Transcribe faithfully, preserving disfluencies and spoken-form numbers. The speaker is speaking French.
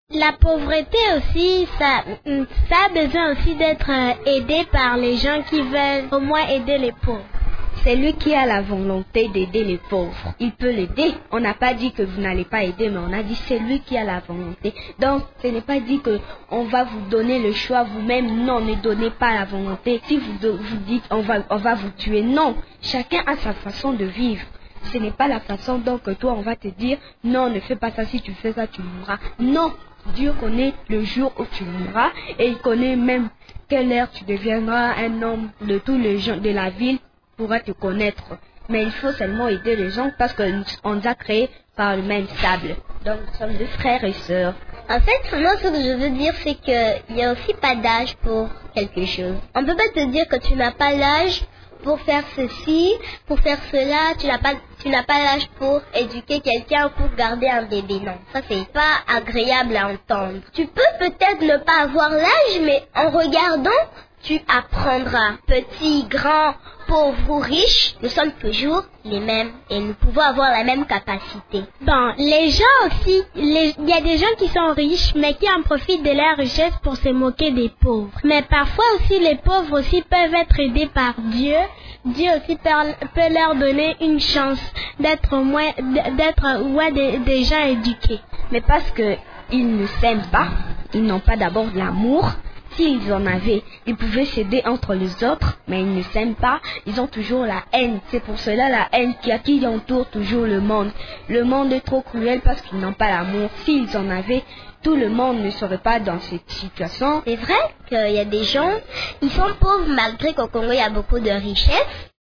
La pauvreté aussi, ça, ça a besoin aussi d'être aidé par les gens qui veulent au moins aider les pauvres. C'est lui qui a la volonté d'aider les pauvres. Il peut l'aider. On n'a pas dit que vous n'allez pas aider, mais on a dit c'est lui qui a la volonté. Donc, ce n'est pas dit qu'on va vous donner le choix vous-même. Non, ne donnez pas la volonté. Si vous, vous dites on va, on va vous tuer, non. Chacun a sa façon de vivre. Ce n'est pas la façon dont que toi on va te dire non, ne fais pas ça, si tu fais ça, tu mourras. Non, Dieu connaît le jour où tu mourras et il connaît même quelle heure tu deviendras un homme. De tous les gens de la ville pourra te connaître. Mais il faut seulement aider les gens parce qu'on nous a créés par le même sable. Donc nous sommes deux frères et sœurs. En fait, moi ce que je veux dire c'est qu'il n'y a aussi pas d'âge pour quelque chose. On ne peut pas te dire que tu n'as pas l'âge pour faire ceci, pour faire cela, tu n'as pas, tu n'as pas l'âge pour éduquer quelqu'un, pour garder un bébé. Non, ça c'est pas agréable à entendre. Tu peux peut-être ne pas avoir l'âge, mais en regardant, tu apprendras. Petit, grand, pauvre ou riche, nous sommes toujours les mêmes et nous pouvons avoir la même capacité. Bon, les gens aussi, les, il y a des gens qui sont riches mais qui en profitent de leur richesse pour se moquer des pauvres. Mais parfois aussi les pauvres aussi peuvent être aidés par Dieu. Dieu aussi peut, peut leur donner une chance d'être moins, d'être ouais, des, des gens éduqués. Mais parce que ils ne s'aiment pas, ils n'ont pas d'abord de l'amour. S'ils en avaient, ils pouvaient s'aider entre les autres, mais ils ne s'aiment pas, ils ont toujours la haine. C'est pour cela la haine qui, qui entoure toujours le monde. Le monde est trop cruel parce qu'ils n'ont pas l'amour. S'ils en avaient, tout le monde ne serait pas dans cette situation. C'est vrai qu'il y a des gens, ils sont pauvres malgré qu'au Congo il y a beaucoup de richesses.